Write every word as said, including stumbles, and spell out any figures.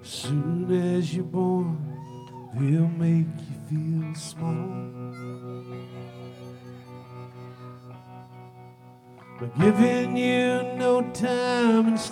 Soon as you're born, they'll make you feel small. But giving you no time and